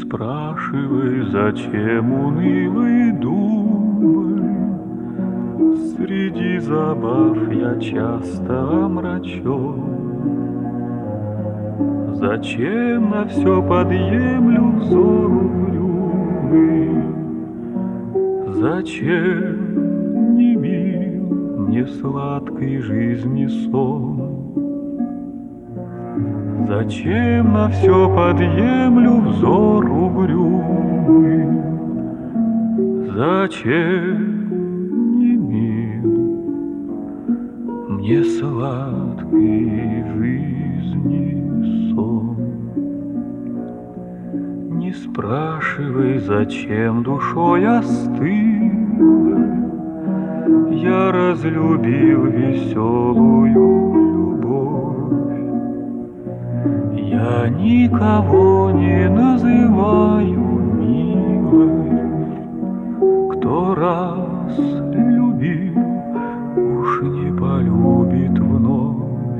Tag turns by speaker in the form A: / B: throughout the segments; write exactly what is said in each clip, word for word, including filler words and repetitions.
A: спрашивай, зачем унылой думы. Среди забав я часто омрачен. Зачем на все подъемлю взор угрюмый? Зачем не мил, не сладкой жизни сон? Зачем на все подъемлю взор угрюмый? Зачем не мил мне сладкой жизни сон? Не спрашивай, зачем душой остыла, я разлюбил веселую любовь. Я никого не называю милой. Кто раз любил, уж не полюбит вновь.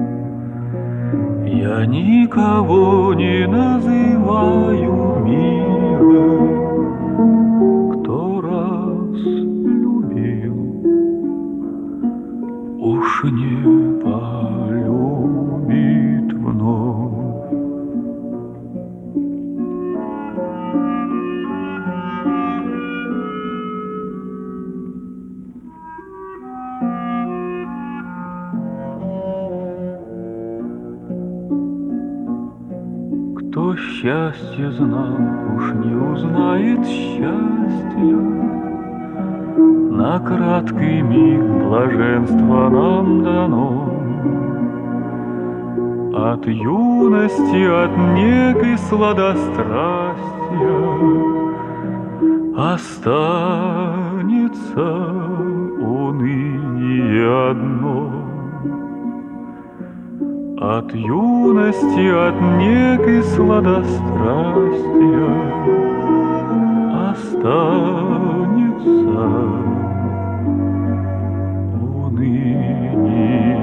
A: Я никого не называю милой. Кто раз любил, уж не полюбит вновь. Кто счастье знал, уж не узнает счастья. На краткий миг блаженство нам дано. От юности, от неги сладострастия останется уныние одно. От юности, от неги сладострастия останется уныние